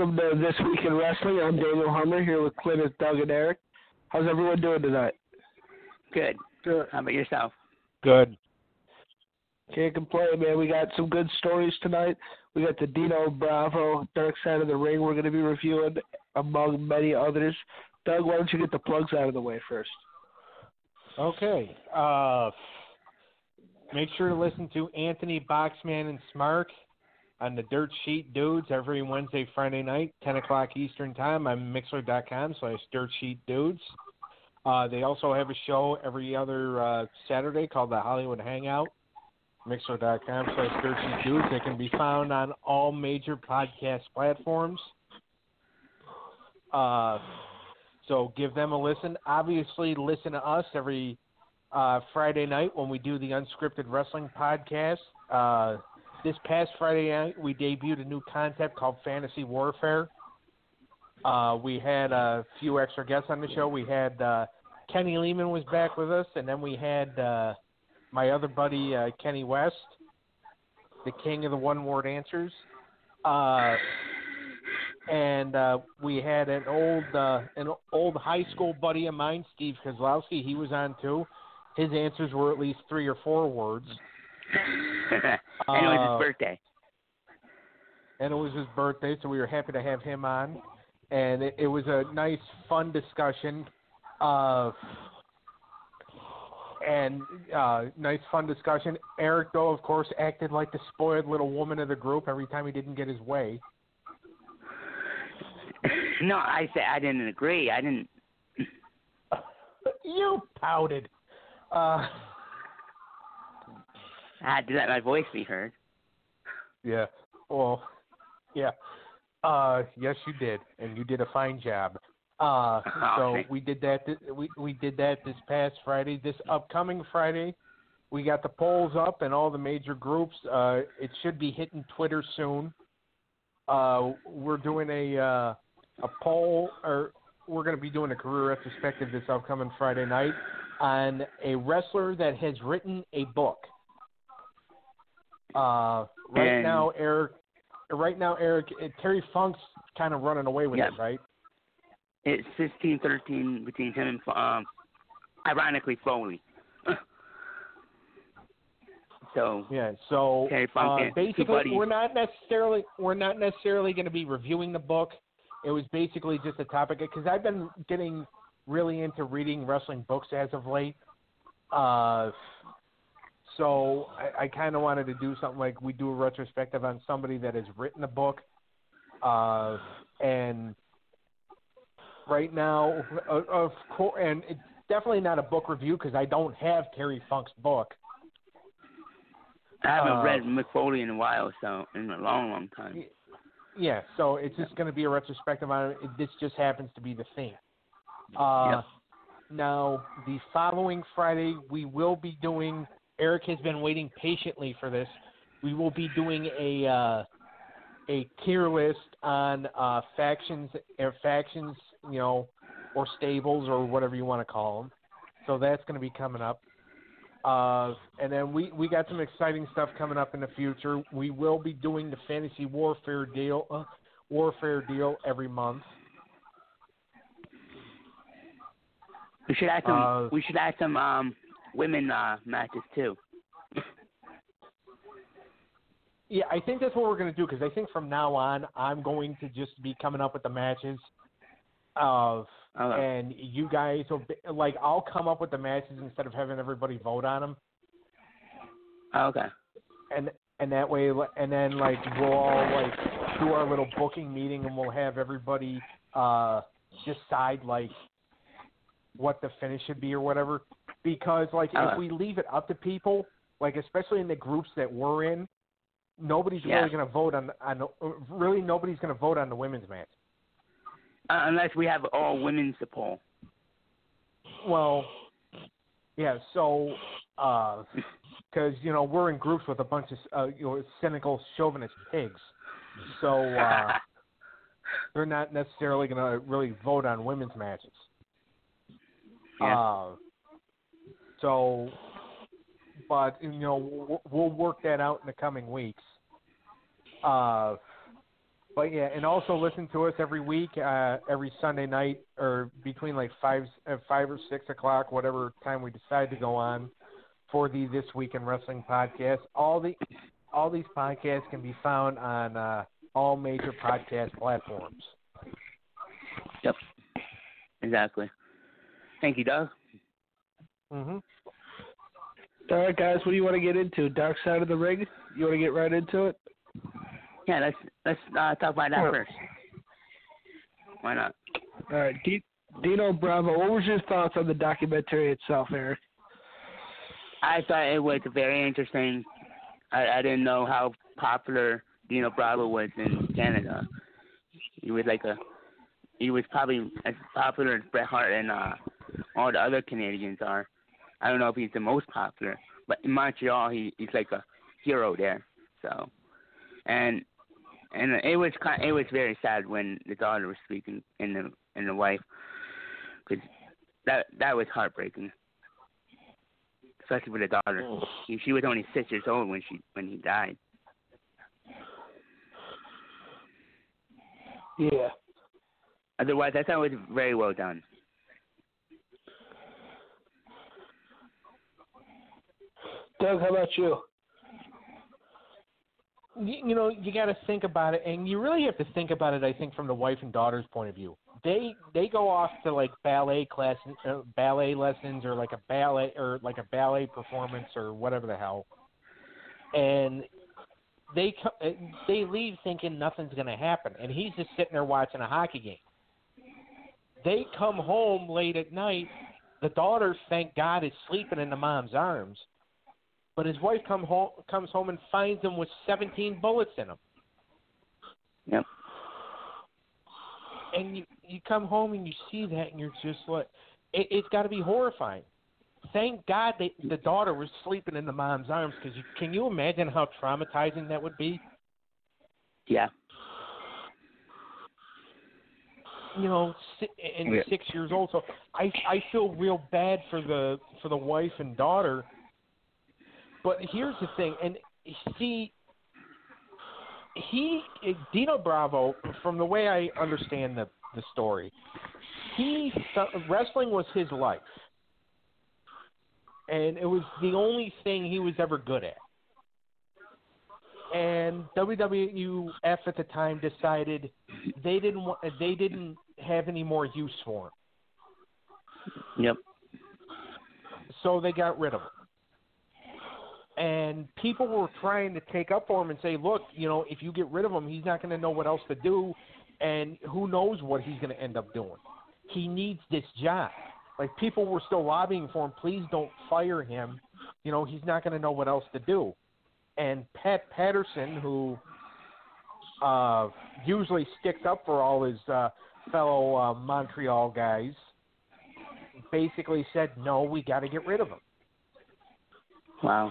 welcome to This Week in Wrestling. I'm Daniel Hummer here with Clintus, Doug, and Eric. How's everyone doing tonight? Good. How about yourself? Good. Can't complain, man. We got some good stories tonight. We got the Dino Bravo Dark Side of the Ring we're going to be reviewing, among many others. Doug, why don't you get the plugs out of the way first? Okay. Make sure to listen to Anthony Boxman and Smart on the Dirt Sheet Dudes every Wednesday, Friday night, 10 o'clock Eastern Time on Mixler.com/DirtSheetDudes. They also have a show every other Saturday called the Hollywood Hangout, Mixler.com/DirtSheetDudes. They can be found on all major podcast platforms. So give them a listen. Obviously, listen to us every Friday night when we do the Unscripted Wrestling Podcast. This past Friday night, we debuted a new concept called Fantasy Warfare. We had a few extra guests on the show. We had Kenny Lehman was back with us, and then we had my other buddy, Kenny West, the king of the one-word answers. And we had an old high school buddy of mine, Steve Kozlowski. He was on, too. His answers were at least 3 or 4 words. And it was his birthday. And it was his birthday, so we were happy to have him on. And it was a nice, fun discussion. Eric, though, of course, acted like the spoiled little woman of the group every time he didn't get his way. No, I said I didn't agree. I didn't. You pouted. I had to let my voice be heard. Yeah. Well, yeah. Yes, you did, and you did a fine job. So we did that. We did that this past Friday. This upcoming Friday, we got the polls up and all the major groups. It should be hitting Twitter soon. We're doing a poll, or we're going to be doing a career retrospective this upcoming Friday night on a wrestler that has written a book. Right now, Eric, Terry Funk's kind of running away with it, right? It's 15-13 between him and, ironically, Foley. So Terry Funk basically, we're not necessarily going to be reviewing the book. It was basically just a topic because I've been getting really into reading wrestling books as of late. So I kind of wanted to do something like we do a retrospective on somebody that has written a book. And right now, of course, and it's definitely not a book review because I don't have Terry Funk's book. I haven't read Mick Foley in a while, so in a long, long time. Yeah, so it's just going to be a retrospective on it. This just happens to be the theme. Now, the following Friday, we will be doing. Eric has been waiting patiently for this. We will be doing a tier list on factions, or stables, or whatever you want to call them. So that's going to be coming up. And then we got some exciting stuff coming up in the future. We will be doing the Fantasy Warfare deal every month. We should add some. Women matches too. Yeah, I think that's what we're going to do because I think from now on I'm going to just be coming up with the matches. And you guys will I'll come up with the matches instead of having everybody vote on them. Okay. And that way, and then we'll all do our little booking meeting, and we'll have everybody decide what the finish should be or whatever. Because if we leave it up to people, especially in the groups that we're in, nobody's really going to vote on nobody's going to vote on the women's match. Unless we have all women's to poll. Well, yeah. So, because we're in groups with a bunch of cynical chauvinist pigs, so they're not necessarily going to really vote on women's matches. Yeah. So, but we'll work that out in the coming weeks. But yeah, and also listen to us every week, every Sunday night, or between like 5 or 6 o'clock, whatever time we decide to go on, for the This Week in Wrestling podcast. All these podcasts can be found on all major podcast platforms. Yep. Exactly. Thank you, Doug. Mm-hmm. All right, guys, what do you want to get into? Dark Side of the Ring? You want to get right into it? Yeah, let's talk about that first. Why not? All right, Dino Bravo, what was your thoughts on the documentary itself, Eric? I thought it was very interesting. I didn't know how popular Dino Bravo was in Canada. He was probably as popular as Bret Hart and all the other Canadians are. I don't know if he's the most popular, but in Montreal he's like a hero there. So, and it was very sad when the daughter was speaking and the wife, because that was heartbreaking, especially for the daughter. She was only 6 years old when he died. Yeah. Otherwise, I thought it was very well done. Doug, how about you? You know, you got to think about it, and you really have to think about it, I think, from the wife and daughter's point of view. They go off to like ballet lessons, or like a ballet performance, or whatever the hell, and they leave thinking nothing's going to happen, and he's just sitting there watching a hockey game. They come home late at night. The daughter, thank God, is sleeping in the mom's arms. But his wife comes home and finds him with 17 bullets in him. Yep. And you come home and you see that, and you're just like, it's got to be horrifying. Thank God the daughter was sleeping in the mom's arms, because can you imagine how traumatizing that would be? Yeah. You know, 6 years old. So I feel real bad for the wife and daughter. But here's the thing, and see, Dino Bravo, from the way I understand the story, wrestling was his life, and it was the only thing he was ever good at. And WWF at the time decided they didn't have any more use for him. Yep. So they got rid of him. And people were trying to take up for him and say, look, you know, if you get rid of him, he's not going to know what else to do, and who knows what he's going to end up doing. He needs this job. Like, people were still lobbying for him, please don't fire him. You know, he's not going to know what else to do. And Pat Patterson, who usually sticks up for all his fellow Montreal guys, basically said, no, we got to get rid of him. Wow.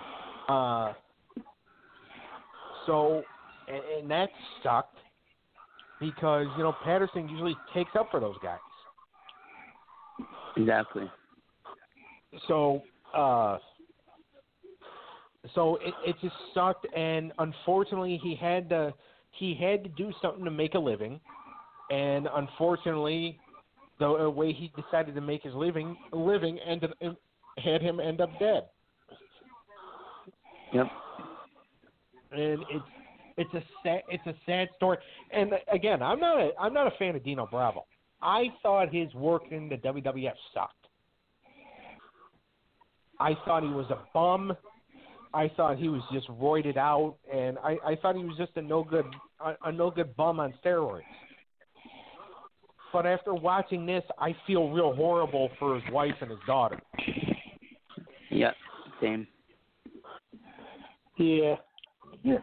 So, and that sucked, because, you know, Patterson usually takes up for those guys. Exactly. So, it just sucked, and unfortunately he had to do something to make a living, and unfortunately the way he decided to make his living had him end up dead. Yep. And it's a sad story. And again, I'm not a fan of Dino Bravo. I thought his work in the WWF sucked. I thought he was a bum. I thought he was just roided out, and I thought he was just a no good bum on steroids. But after watching this, I feel real horrible for his wife and his daughter. Yeah, same. Yeah. Yeah.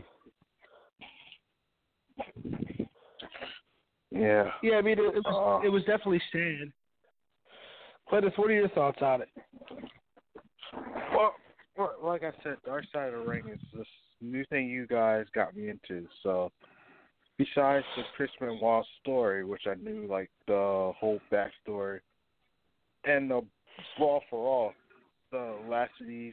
Yeah. Yeah, I mean, it was definitely sad. Cletus, what are your thoughts on it? Well, like I said, Dark Side of the Ring is this new thing you guys got me into. So, besides the Chris Benoit story, which I knew, like, the whole backstory, and the Brawl for All, the last of these,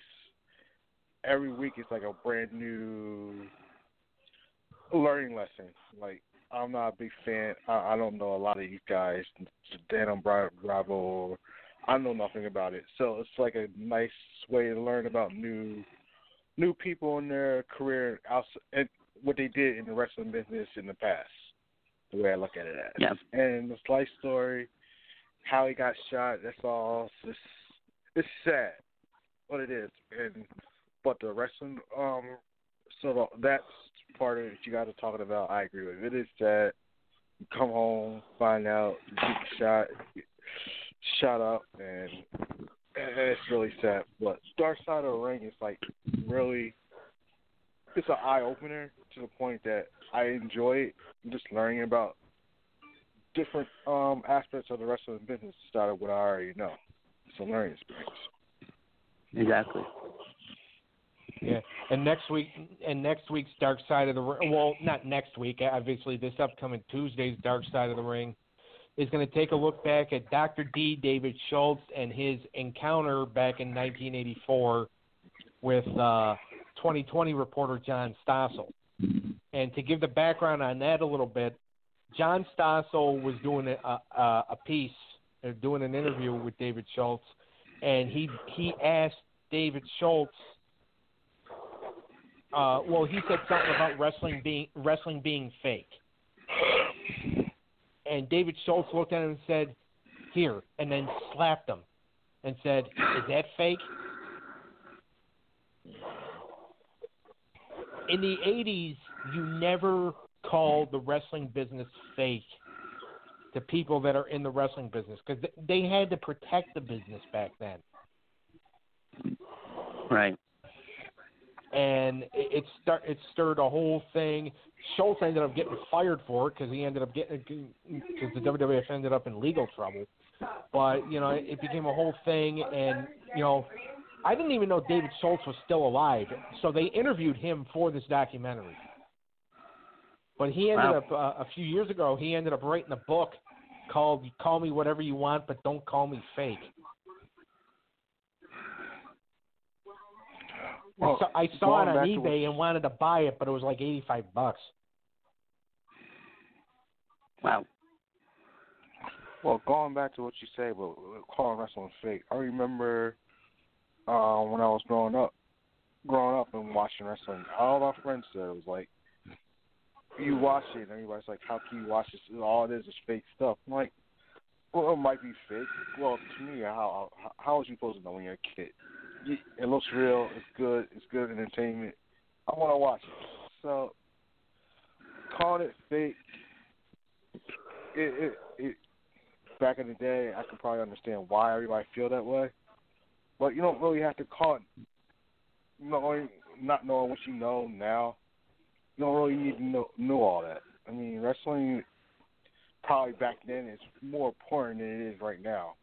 every week it's like a brand new learning lesson. Like, I'm not a big fan. I don't know a lot of you guys. Dan Bravo. I know nothing about it. So it's like a nice way to learn about new people in their career and what they did in the wrestling business in the past. The way I look at it as. Yeah. And the life story, how he got shot. That's all. It's sad, what it is. But the wrestling, so that's part of it you got to talk about. I agree with it. It is sad. You come home, find out you get shot up, and it's really sad. But Dark Side of the Ring is like really, it's an eye opener to the point that I enjoy it. I'm just learning about different aspects of the wrestling business instead of what I already know. It's a learning experience. Exactly. Yeah, and next week's Dark Side of the Ring. Well, not next week. Obviously, this upcoming Tuesday's Dark Side of the Ring is going to take a look back at Dr. D. David Schultz and his encounter back in 1984 with 2020 reporter John Stossel. And to give the background on that a little bit, John Stossel was doing a piece, doing an interview with David Schultz, and he asked David Schultz. He said something about wrestling being fake. And David Schultz looked at him and said, "Here," and then slapped him and said, "Is that fake?" In the 80s, you never called the wrestling business fake to people that are in the wrestling business because they had to protect the business back then. Right. And it stirred a whole thing. Schultz ended up getting fired for it because the WWF ended up in legal trouble. But it became a whole thing, and I didn't even know David Schultz was still alive. So they interviewed him for this documentary. But he ended up a few years ago. He ended up writing a book called "Call Me Whatever You Want, But Don't Call Me Fake." Well, I saw it on eBay and wanted to buy it, but it was like $85. Wow. Well, going back to what you say about calling wrestling fake, I remember when I was growing up and watching wrestling, all my friends said it was like, you watch it, and everybody's like, how can you watch this? All it is fake stuff. I'm like, well, it might be fake. Well, to me, how is you supposed to know when you're a kid? It looks real. It's good entertainment. I want to watch it. So, calling it fake, it back in the day, I could probably understand why everybody feel that way. But you don't really have to call it, not knowing what you know now. You don't really need to know all that. I mean, wrestling probably back then is more important than it is right now.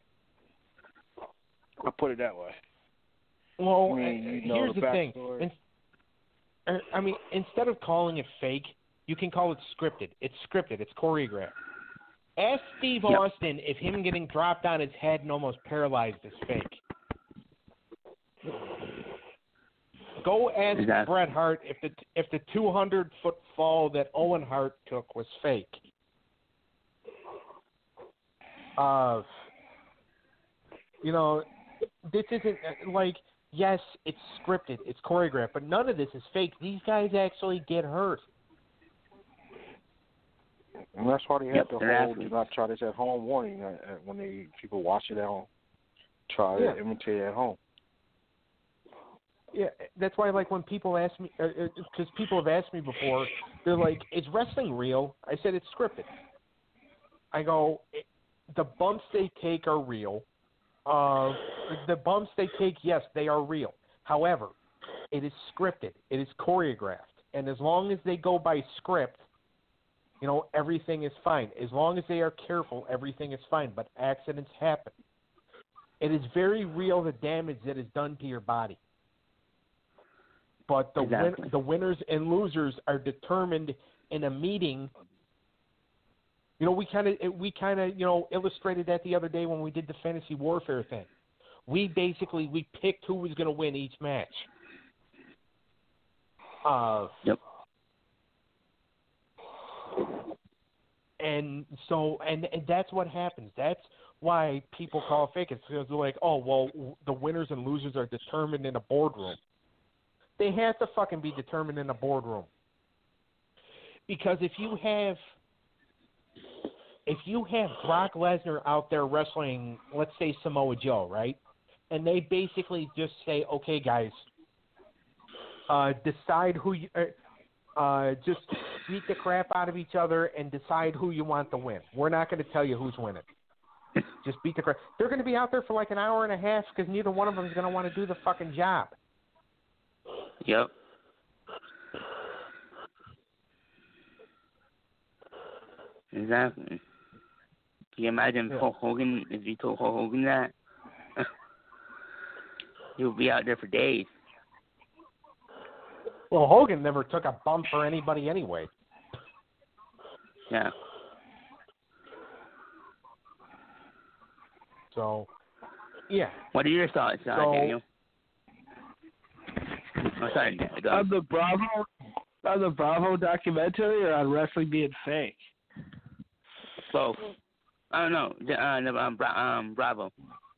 I'll put it that way. Well, here's the thing. Instead of calling it fake, you can call it scripted. It's scripted. It's choreographed. Ask Steve Austin if him getting dropped on his head and almost paralyzed is fake. Go ask Bret Hart if the 200-foot fall that Owen Hart took was fake. This isn't like, yes, it's scripted, it's choreographed, but none of this is fake. These guys actually get hurt. And that's why they have the whole "do not try this at home" warning when people watch it at home. Try to imitate it at home. Yeah, that's why, like, when people ask me, because people have asked me before, they're like, "Is wrestling real?" I said, "It's scripted." I go, the bumps they take are real. The bumps they take, yes, they are real. However, it is scripted. It is choreographed. And as long as they go by script, everything is fine. As long as they are careful, everything is fine. But accidents happen. It is very real, the damage that is done to your body. But the winners and losers are determined in a meeting. We kind of illustrated that the other day when we did the fantasy warfare thing. We picked who was going to win each match. Yep. And so, and that's what happens. That's why people call it fake. It's because they're like, oh, well, the winners and losers are determined in a boardroom. They have to fucking be determined in a boardroom. Because if you have Brock Lesnar out there wrestling, let's say Samoa Joe, right? And they basically just say, okay, guys, decide who you just beat the crap out of each other and decide who you want to win. We're not going to tell you who's winning. Just beat the crap. They're going to be out there for like an hour and a half because neither one of them is going to want to do the fucking job. Yep. Exactly. Can you imagine Hulk Hogan, if you told Hulk Hogan that? He would be out there for days. Well, Hogan never took a bump for anybody anyway. Yeah. So, yeah. What are your thoughts, Daniel? Oh, sorry, go. On the Bravo documentary, or on wrestling being fake? Both. I don't know. Bravo.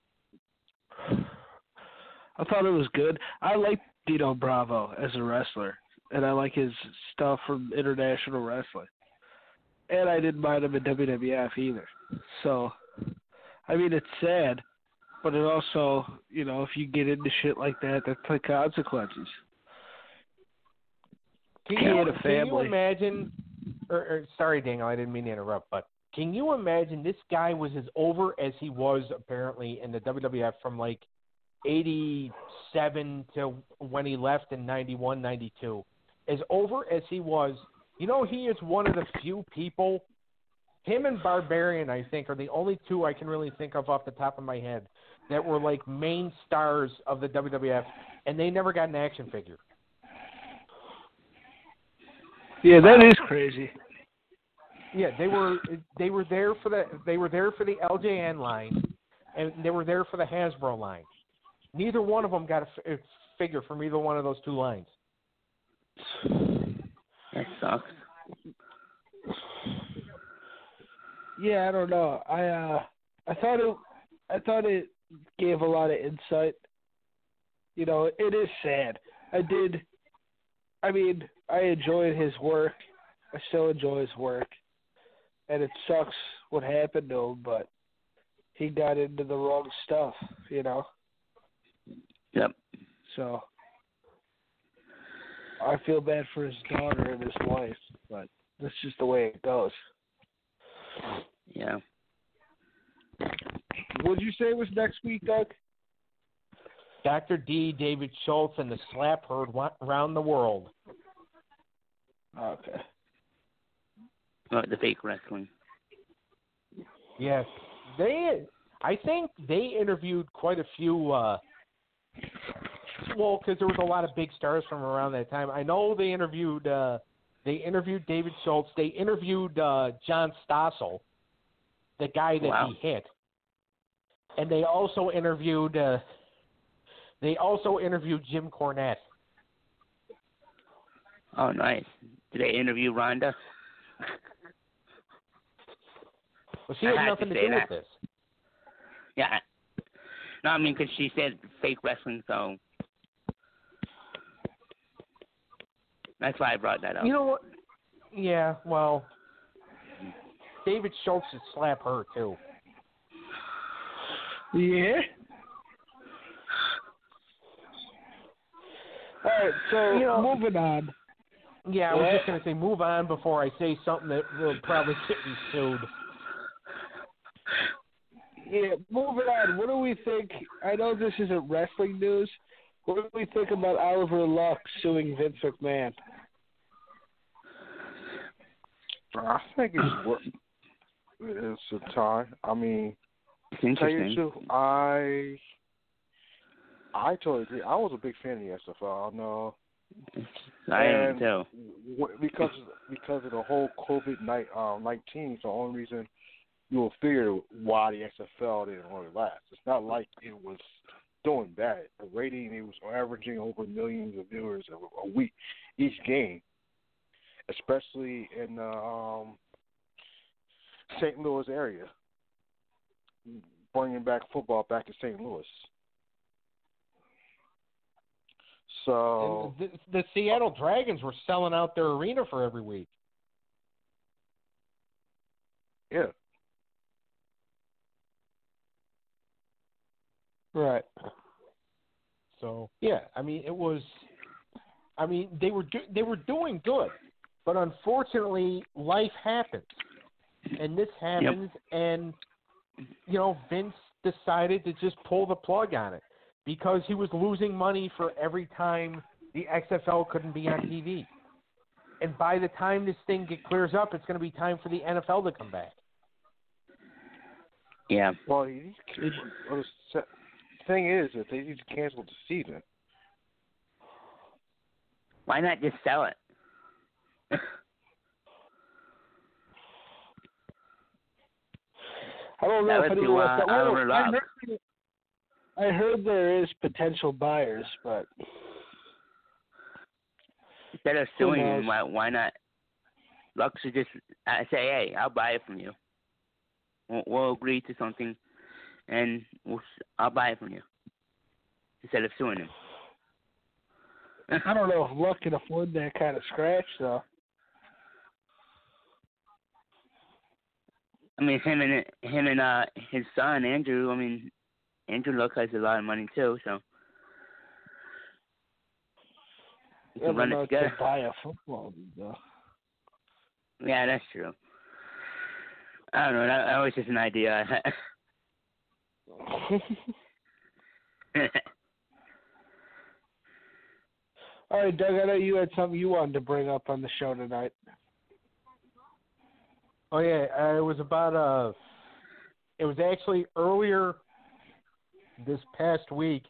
I thought it was good. I like Dino Bravo as a wrestler, and I like his stuff from international wrestling. And I didn't mind him in WWF either. So, I mean, it's sad, but it also, you know, if you get into shit like that, that's the consequences. Can you imagine, sorry, Daniel, I didn't mean to interrupt, but can you imagine this guy was as over as he was apparently in the WWF from like 87 to when he left in 91, 92. As over as he was, you know, he is one of the few people, him and Barbarian, I think, are the only two I can really think of off the top of my head that were like main stars of the WWF, and they never got an action figure. Yeah, that is crazy. Yeah, they were there for the LJN line, and they were there for the Hasbro line. Neither one of them got a figure from either one of those two lines. That sucks. Yeah, I don't know. I thought it gave a lot of insight. You know, it is sad. I enjoyed his work. I still enjoy his work. And it sucks what happened to him, but he got into the wrong stuff, you know? Yep. So I feel bad for his daughter and his wife, but that's just the way it goes. Yeah. What did you say was next week, Doug? Dr. D, David Schultz, and the Slap Herd around the world. Okay. The fake wrestling. Yes. I think they interviewed quite a few, because there was a lot of big stars from around that time. I know they interviewed David Schultz. They interviewed John Stossel, the guy that he hit. And they also interviewed Jim Cornette. Oh, nice. Did they interview Rhonda? Well, she had nothing to do with this. Yeah. No, I mean, because she said fake wrestling, so that's why I brought that up. You know what? Yeah, well, David Schultz should slap her, too. Yeah? All right, so moving on. Yeah, I was just going to say move on before I say something that will probably get me sued. Yeah, moving on. What do we think? I know this isn't wrestling news. What do we think about Oliver Luck suing Vince McMahon? I think it's a time. I mean, it's interesting. I totally agree. I was a big fan of the SFL. I know. I am too. Because of the whole COVID-19, it's the only reason you will figure why the XFL didn't really last. It's not like it was doing bad. The rating, it was averaging over millions of viewers a week each game, especially in St. Louis area, bringing back football back to St. Louis. So the Seattle Dragons were selling out their arena for every week. Yeah. Right. So yeah, I mean it was. I mean they were doing good, but unfortunately life happens, and this happens, and you know Vince decided to just pull the plug on it because he was losing money for every time the XFL couldn't be on TV, and by the time this thing clears up, it's going to be time for the NFL to come back. Yeah. Well, the thing is that they need to cancel the season. Why not just sell it? I don't know if anyone wants to I heard there is potential buyers, but instead of suing him, why not? Lux should just say, "Hey, I'll buy it from you. We'll agree to something, and I'll buy it from you." Instead of suing him. I don't know if Luck can afford that kind of scratch, though. I mean, him and his son Andrew. I mean, Andrew Luck has a lot of money too, so you can run it together. To buy a football league, though. Yeah, that's true. I don't know. That was just an idea. All right, Doug, I know you had something you wanted to bring up on the show tonight. Oh yeah, it was about it was actually earlier this past week.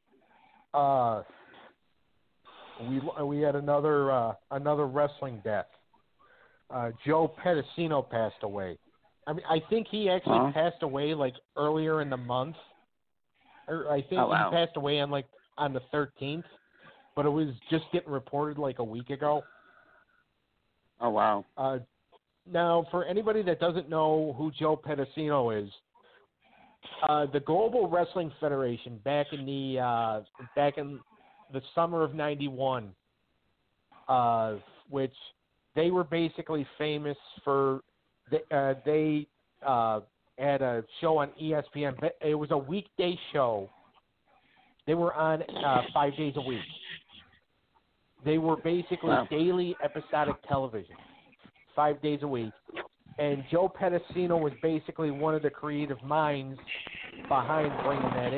We had another wrestling death. Joe Pedicino passed away. I mean, I think he actually passed away like earlier in the month. I think he passed away on the 13th, but it was just getting reported like a week ago. Oh wow! Now, for anybody that doesn't know who Joe Pedicino is, the Global Wrestling Federation back in the summer of '91, which they were basically famous for. They had a show on ESPN. It was a weekday show. They were on 5 days a week. They were basically daily episodic television, 5 days a week. And Joe Pedicino was basically one of the creative minds behind bringing that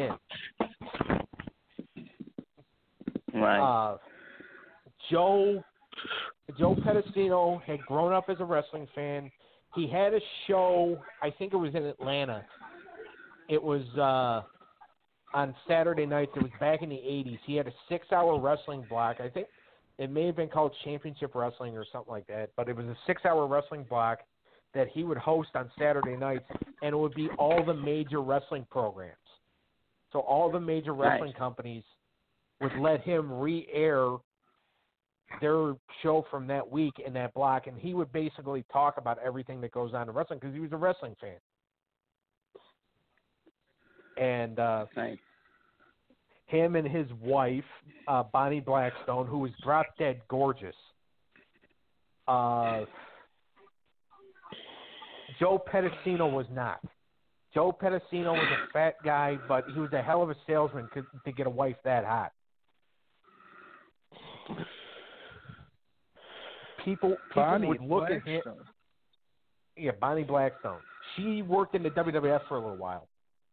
in. Right. Joe Pedicino had grown up as a wrestling fan. He had a show, I think it was in Atlanta. It was on Saturday nights. It was back in the 80s. He had a 6-hour wrestling block. I think it may have been called Championship Wrestling or something like that, but it was a 6-hour wrestling block that he would host on Saturday nights, and it would be all the major wrestling programs. So all the major wrestling companies would let him re-air their show from that week in that block, and he would basically talk about everything that goes on in wrestling because he was a wrestling fan. And him and his wife, Bonnie Blackstone, who was drop dead gorgeous. Joe Pedicino was not. Joe Pedicino was a fat guy, but he was a hell of a salesman to get a wife that hot. People would look at him. Yeah, Bonnie Blackstone. She worked in the WWF for a little while.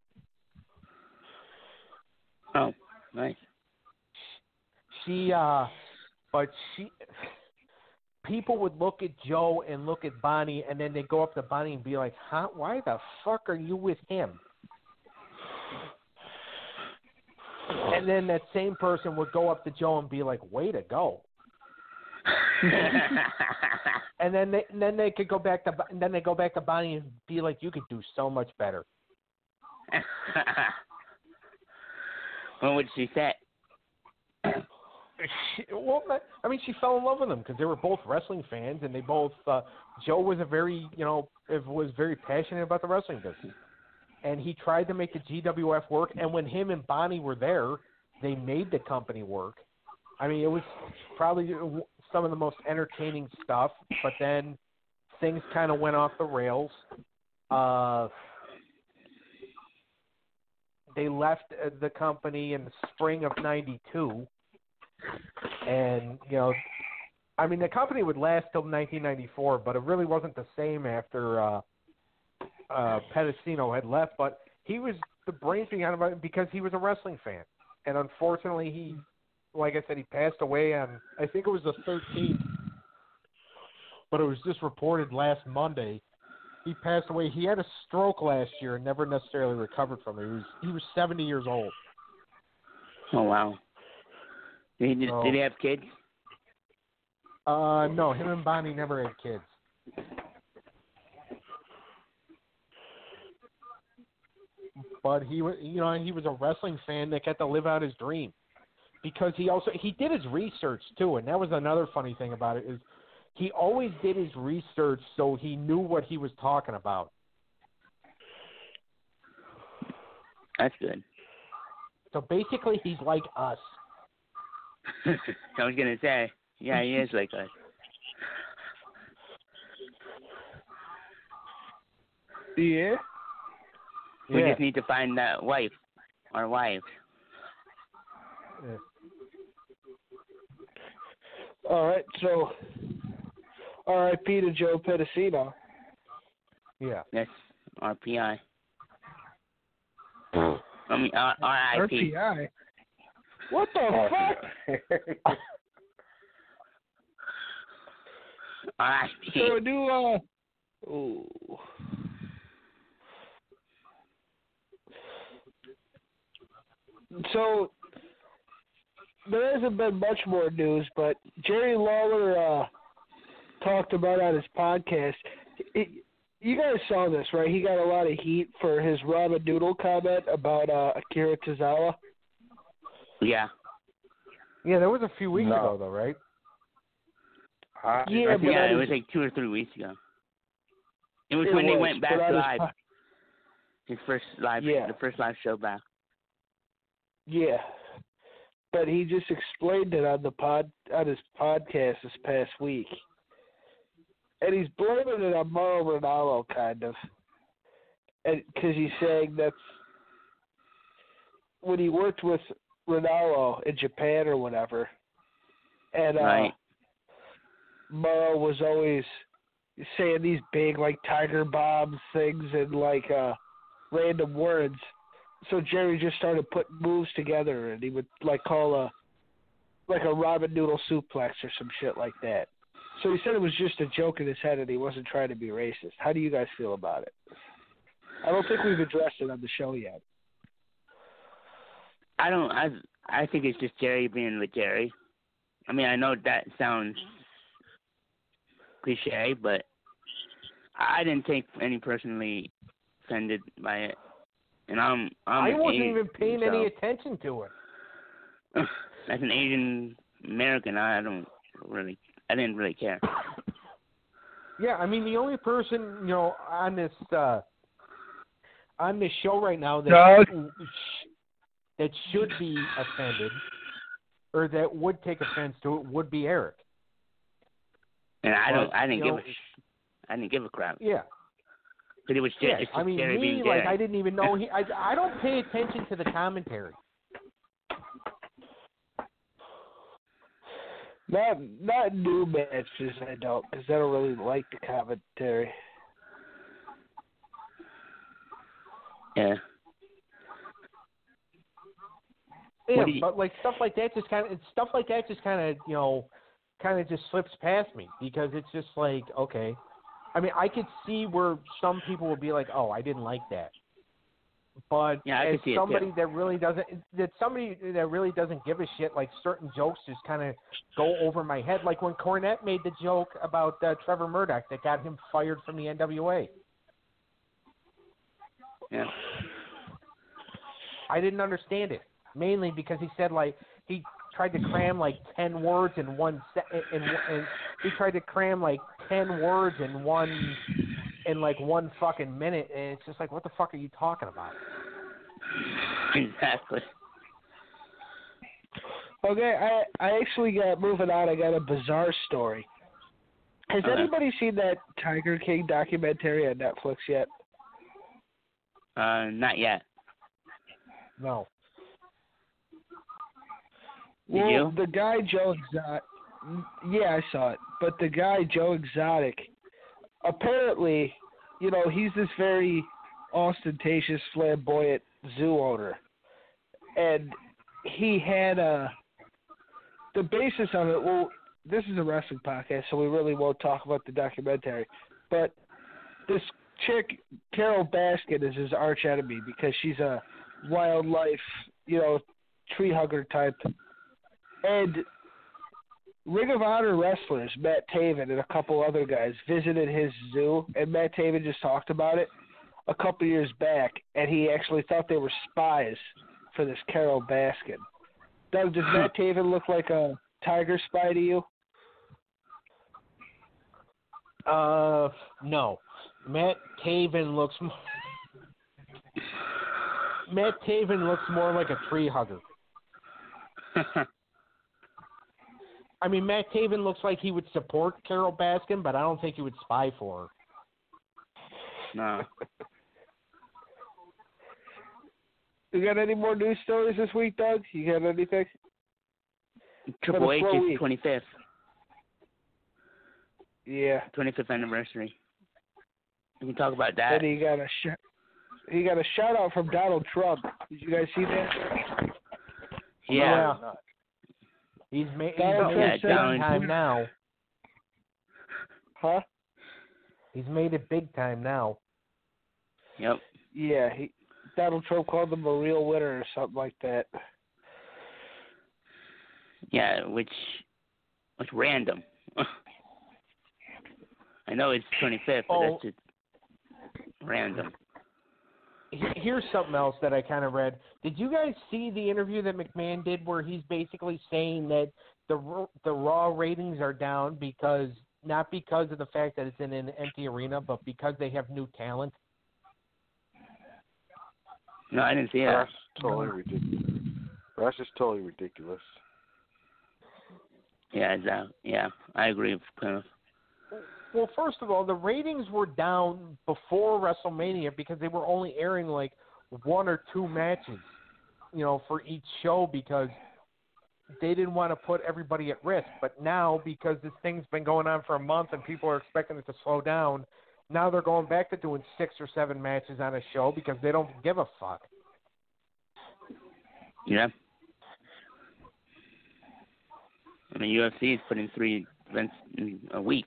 Oh, nice. People would look at Joe and look at Bonnie, and then they go up to Bonnie and be like, "Huh? Why the fuck are you with him?" And then that same person would go up to Joe and be like, "Way to go." And then they could go back to Bonnie and be like, "You could do so much better." What would she say? She fell in love with him because they were both wrestling fans, and they both. Joe was was very passionate about the wrestling business, and he tried to make the GWF work. And when him and Bonnie were there, they made the company work. I mean, it was probably some of the most entertaining stuff, but then things kind of went off the rails. They left the company in the spring of '92, and the company would last till 1994, but it really wasn't the same after Pedicino had left. But he was the brains behind it because he was a wrestling fan, and unfortunately, he passed away on, I think it was the 13th, but it was just reported last Monday. He passed away. He had a stroke last year and never necessarily recovered from it. He was 70 years old. Oh, wow. Did he have kids? No, him and Bonnie never had kids. But he was a wrestling fan that got to live out his dream. Because he did his research too, and that was another funny thing about it is he always did his research so he knew what he was talking about. That's good. So basically, he's like us. I was gonna say, yeah, he is like us. Yeah. We just need to find that wife, our wife. Yeah. All right, so R.I.P. to Joe Pedicino. Yeah. That's RPI. R.I.P. RPI? What the fuck? R.I.P. So a new, So there hasn't been much more news, but Jerry Lawler talked about on his podcast. You guys saw this, right? He got a lot of heat for his ramen noodle comment about Akira Tozawa. Yeah. Yeah, that was a few weeks ago, though, right? It was like 2 or 3 weeks ago. It was when they went back live. The first live show back. Yeah. But he just explained it on his podcast this past week. And he's blaming it on Mauro Ranallo, kind of. Because he's saying that's when he worked with Ranallo in Japan or whatever. And right. Mauro was always saying these big, Tiger Bombs things and, random words. So Jerry just started putting moves together, and he would call a ramen noodle suplex or some shit like that. So he said it was just a joke in his head, and he wasn't trying to be racist. How do you guys feel about it? I don't think we've addressed it on the show yet. I think it's just Jerry being with Jerry. I mean, I know that sounds cliche, but I didn't take any personally offended by it. And I wasn't even paying any attention to it. As an Asian American, I didn't really care. Yeah, I mean the only person on this show right now that should be offended or that would take offense to it would be Eric. And I didn't give a crap. Yeah. But it was just, Jerry being Jerry. I didn't even know I don't pay attention to the commentary. Not new matches, I don't, because I don't really like the commentary. Yeah. Yeah, but stuff like that just kind of just slips past me because it's just okay. I mean, I could see where some people would be like, "Oh, I didn't like that," but as somebody that really doesn't give a shit, certain jokes just kind of go over my head. Like when Cornette made the joke about Trevor Murdoch that got him fired from the NWA. Yeah. I didn't understand it mainly because he said he tried to cram like 10 words in one he tried to cram like 10 words in one fucking minute, and it's just like, what the fuck are you talking about? Exactly. Okay, I actually got moving on. I got a bizarre story. Has anybody seen that Tiger King documentary on Netflix yet? Not yet. No. Did you? The guy Joe Exotic, yeah, I saw it. But the guy Joe Exotic, apparently, you know, he's this very ostentatious, flamboyant zoo owner, and he had the basis of it. Well, this is a wrestling podcast, so we really won't talk about the documentary. But this chick, Carol Baskin, is his arch enemy because she's a wildlife, you know, tree hugger type. And Ring of Honor wrestlers, Matt Taven and a couple other guys, visited his zoo, and Matt Taven just talked about it a couple years back, and he actually thought they were spies for this Carol Baskin. Doug, does Matt Taven look like a tiger spy to you? No. Matt Taven looks more like a tree hugger. I mean, Matt Taven looks like he would support Carol Baskin, but I don't think he would spy for her. No. You got any more news stories this week, Doug? You got anything? Triple H is 25th. Yeah. 25th anniversary. We can talk about that. And he got a shout out from Donald Trump. Did you guys see that? Yeah. He's made it big time now. Huh? He's made it big time now. Yep. Yeah, Donald Trump called him a real winner or something like that. Yeah, which was random. I know it's 25th, but that's just random. Here's something else that I kind of read. Did you guys see the interview that McMahon did where he's basically saying that the Raw ratings are down not because of the fact that it's in an empty arena, but because they have new talent? No, I didn't see that. That's totally ridiculous. That's just totally ridiculous. Yeah, exactly. Yeah, I agree with Plymouth. Well, first of all, the ratings were down before WrestleMania because they were only airing like one or two matches, you know, for each show because they didn't want to put everybody at risk. But now, because this thing's been going on for a month and people are expecting it to slow down, now they're going back to doing 6 or 7 matches on a show because they don't give a fuck. Yeah. I mean, UFC is putting 3 events in a week.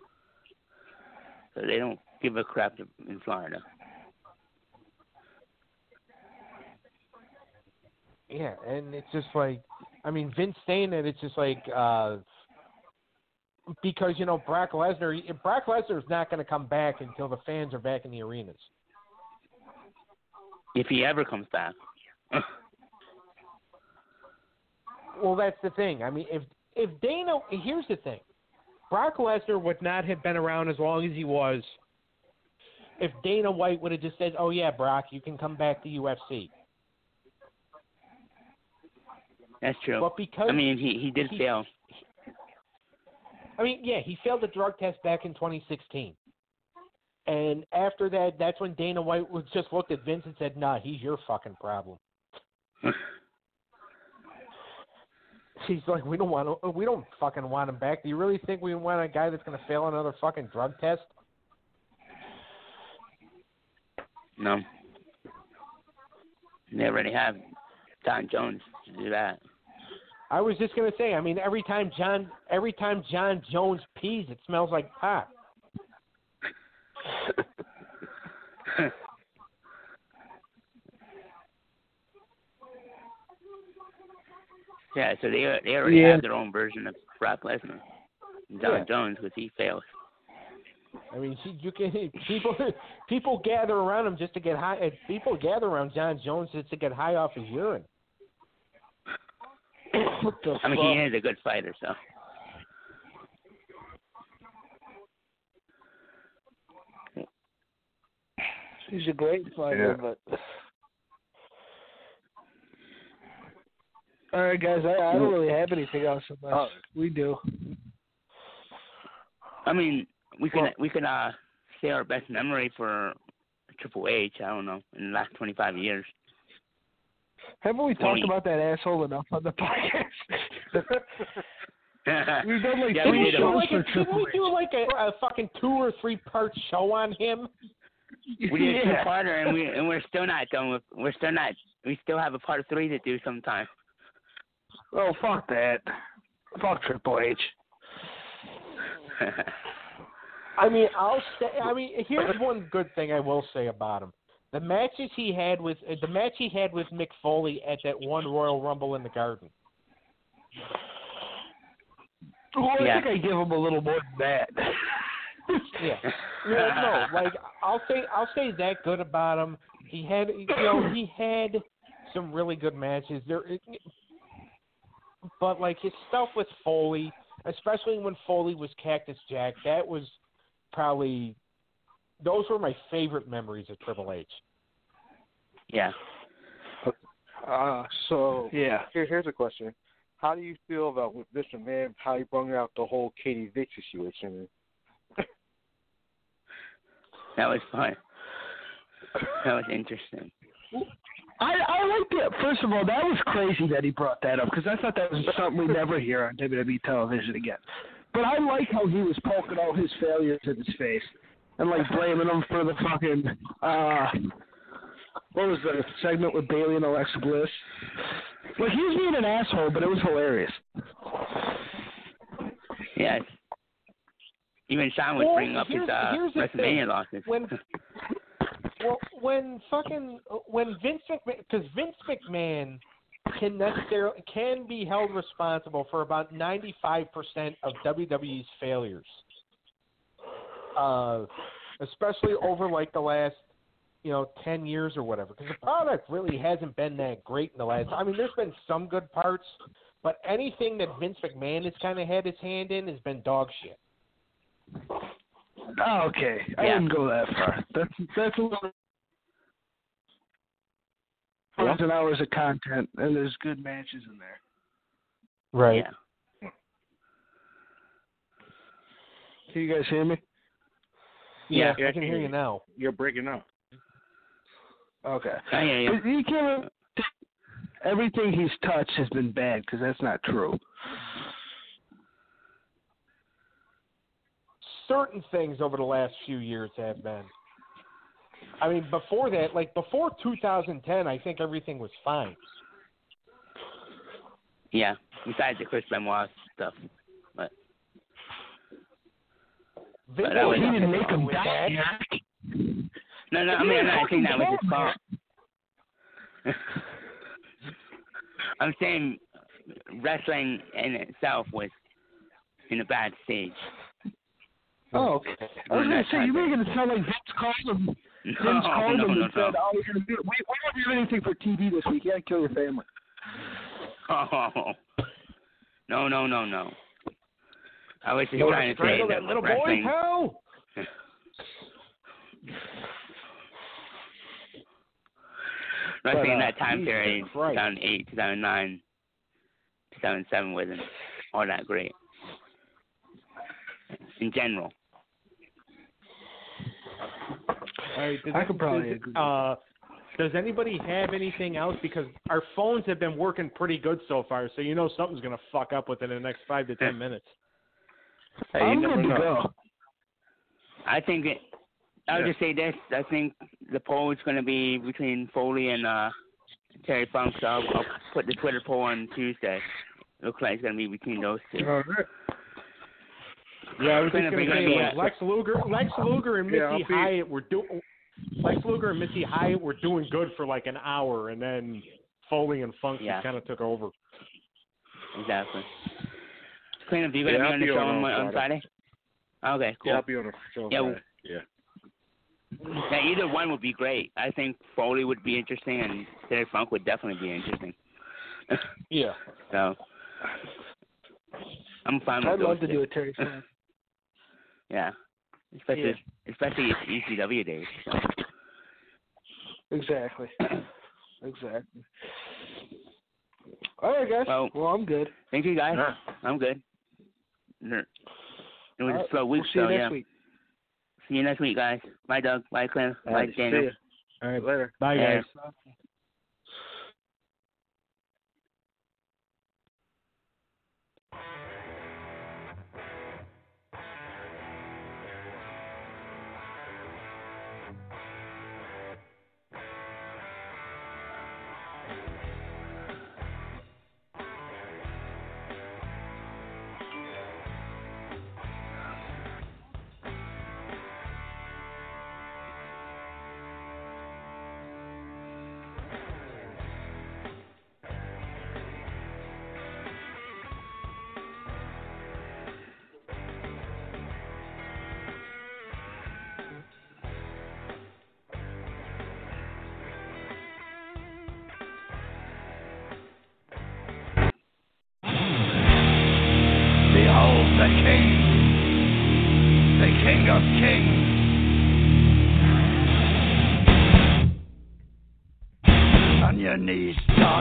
So they don't give a crap in Florida. Yeah, and it's just like, I mean, Vince saying that it's just like, because, you know, Brock Lesnar's not going to come back until the fans are back in the arenas. If he ever comes back. Well, that's the thing. I mean, if Dana, here's the thing. Brock Lesnar would not have been around as long as he was if Dana White would have just said, oh, yeah, Brock, you can come back to UFC. That's true. But because I mean, he did fail. I mean, yeah, he failed the drug test back in 2016. And after that, that's when Dana White just looked at Vince and said, nah, he's your fucking problem. He's like, we don't fucking want him back. Do you really think we want a guy that's going to fail another fucking drug test? No. They already have John Jones to do that. I was just going to say, I mean, every time John Jones pees, it smells like pot. Yeah, so they already have their own version of Brock Lesnar. John Jones, because he fails. I mean, people gather around him just to get high. People gather around John Jones just to get high off his urine. What the I mean, fuck? he is a good fighter, so. He's a great fighter, but. All right, guys. I don't really have anything else unless we do. I mean, we can say our best memory for Triple H. I don't know, in the last 25 years. Haven't we talked about that asshole enough on the podcast? We've done like yeah, we did didn't we do like a fucking 2 or 3 part show on him? We did a 2-parter, and we're still not done with. We still have a part 3 to do sometime. Oh, fuck that. Fuck Triple H. I mean, here's one good thing I will say about him. The match he had with Mick Foley at that one Royal Rumble in the Garden. Well, I think I give him a little more than that. Yeah. No, like I'll say that good about him. He had some really good matches there, but like his stuff with Foley, especially when Foley was Cactus Jack, those were my favorite memories of Triple H. Yeah. Here's a question. How do you feel about with Vince McMahon, how he brought out the whole Katie Vick situation? That was fun. That was interesting. I liked it. First of all, that was crazy that he brought that up because I thought that was something we'd never hear on WWE television again. But I like how he was poking all his failures in his face and like blaming them for the fucking what was the segment with Bayley and Alexa Bliss? Like he was being an asshole, but it was hilarious. Yes. Even Sean was bringing up his WrestleMania losses. When Vince McMahon, because Vince McMahon can be held responsible for about 95% of WWE's failures, especially over like the last 10 years or whatever. Because the product really hasn't been that great in the last. I mean, there's been some good parts, but anything that Vince McMahon has kind of had his hand in has been dog shit. Oh, okay. I wouldn't go that far. That's a little hours and hours of content, and there's good matches in there. Right. Yeah. Can you guys hear me? Yeah, I can hear you now. You're breaking up. Okay. I hear you. You can't. Everything he's touched has been bad because that's not true. Certain things over the last few years have been. I mean, before that, like before 2010, I think everything was fine. Yeah, besides the Chris Benoit stuff. But he didn't make him die. No, I mean, I'm not saying that was his fault. I'm saying wrestling in itself was in a bad stage. Oh, okay. I was going to say, you're making it sound like Vince called him. Vince called him and said, "Oh, we're going to do it. We won't do anything for TV this week. You got to kill your family." Oh. No. I was just trying to say that little wrestling... boy, pal. Wrestling in that time period, 2008, 2009, 2007 wasn't all that great. In general. All right, I could probably agree. Does anybody have anything else? Because our phones have been working pretty good so far, so something's going to fuck up within the next 5 to 10 minutes. I'm good to go. I think I'll just say this. I think the poll is going to be between Foley and Terry Funk, so I'll put the Twitter poll on Tuesday. It looks like it's going to be between those two. All right. Yeah, I was just going to say Lex Luger and Missy Hyatt were doing good for like an hour, and then Foley and Funk just kind of took over. Exactly. Clean, you going to be on the show on Friday? Okay, cool. Yeah, I'll be on the show. Yeah, either one would be great. I think Foley would be interesting, and Terry Funk would definitely be interesting. Yeah. So, I'm fine with I'd love to those do a Terry Funk. Yeah. Especially it's ECW days. So. Exactly. All right, guys. Well, I'm good. Thank you, guys. Yeah. I'm good. It was a slow week, we'll see you so next week. See you next week, guys. Bye, Doug. Bye, Clint. Bye, Daniel. See you. All right, later. Bye, guys. Behold the King, the King of Kings. On your knees, dog.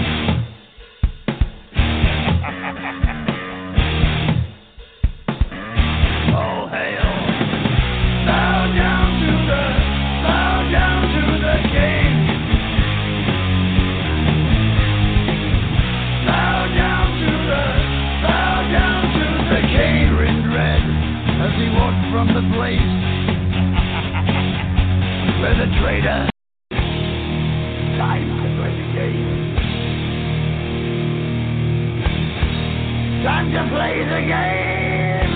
All hail. Bow down to the King. Bow down to the King. In red as he walked from the place where the traitor. Time to play the game. Time to play the game.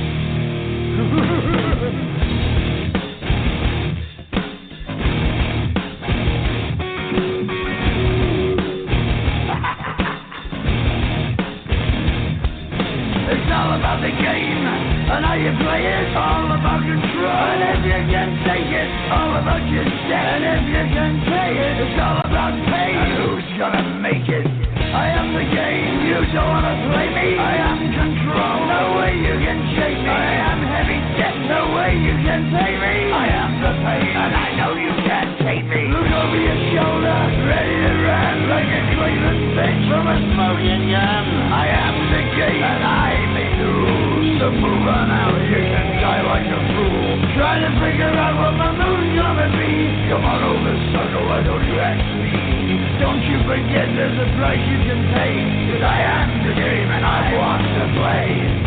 It's all about the game and how you play it. All about control. And if you can take it, all about your step. And if you can play it, it's all about pain. And who's gonna make it? I am the game. You don't wanna play me. I am control. No way you can shake me. I am heavy debt. No way you can pay me. I am the pain, and I know you can't take me. Look over your shoulder, ready to run like a clean bitch from a smoking gun. I am the game, and I make the rules. So move on out. You can die like a fool. Trying to figure out what my mood's gonna be. Come on over, sucker. Why don't you ask me? Don't you forget there's a price you can pay. 'Cause I am the game and I want to play.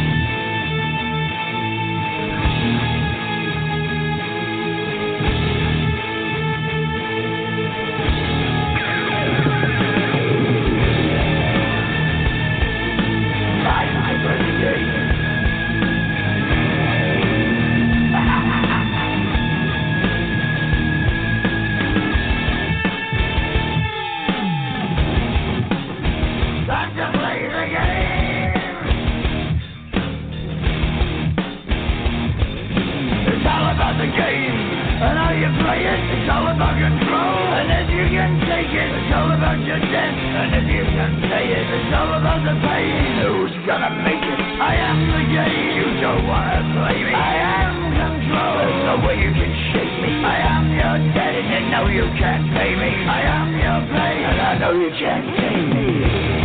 It's all about control, and if you can take it, it's all about your debt. And if you can pay it, it's all about the pain. Who's gonna make it? I am the game. You don't wanna play me. I am control. There's no way you can shake me. I am your debt, and you know you can't pay me. I am your pain, and I know you can't pay me.